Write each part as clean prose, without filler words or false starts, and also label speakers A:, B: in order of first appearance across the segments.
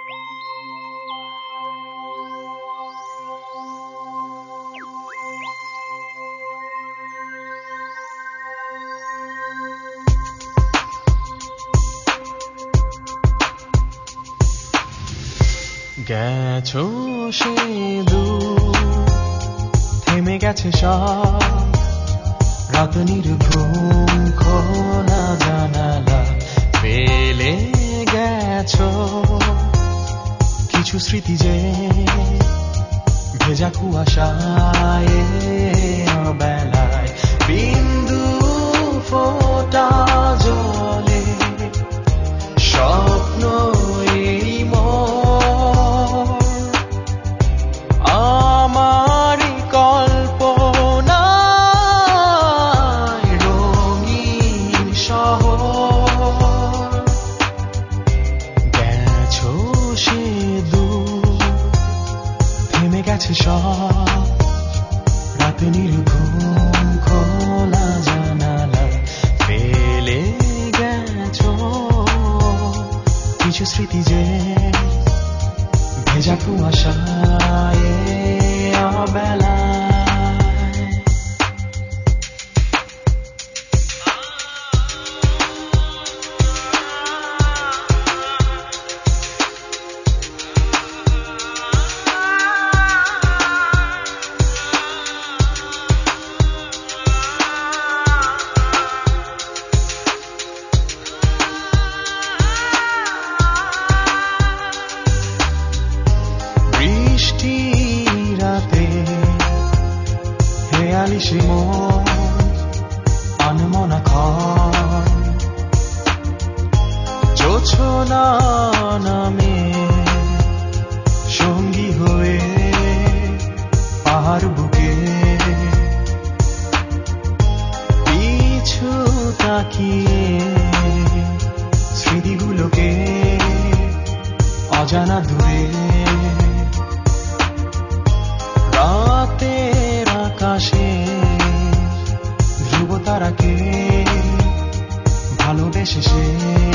A: গেছো সে দূর থেমে গেছে সব রাত নির্ঘুম খোলা জানালা ফেলে গেছো কিছু স্মৃতি যে ভেজা কুয়াশায় বেলায় বিন্দু ফোটা জলে স্বপ্ন সব রাতে নির্ঘুম খোলা জানালা ফেলে গেছো কিছু স্মৃতি যে ভেজা কুয়াশায় বেলা আনমনা খান জোছনা নামে সঙ্গী হয়ে পাহাড় বুকে পিছু তাকিয়ে স্মৃতিগুলোকে অজানা দূরে রাতের আকাশে ধ্রুব তারাকে ভালোবেসে সে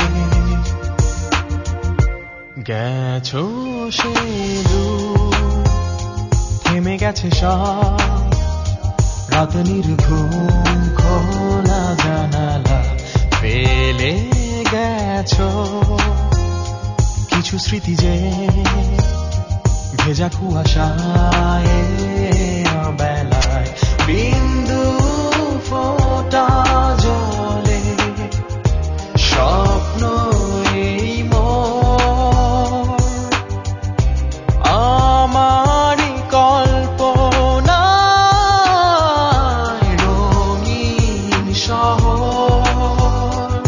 A: গেছো সে দূর থেমে গেছে সব রাত নির্ঘুম খোলা জানালা ফেলে গেছো কিছু স্মৃতি যে ভেজা কুয়াশায় বেলায় বিন্দু ফোটা জলে স্বপ্ন এই মোর আমারই কল্পনায় রঙিন শহর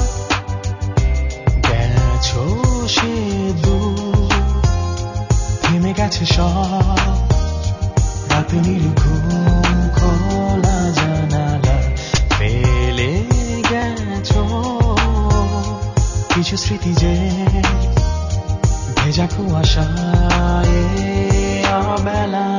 A: গেছো সে দূর থেমে গেছে সব রাত নির্ঘুম খোলা জানালা ফেলে গেছো কিছু স্মৃতি যে ভেজা কুয়াশায় বেলা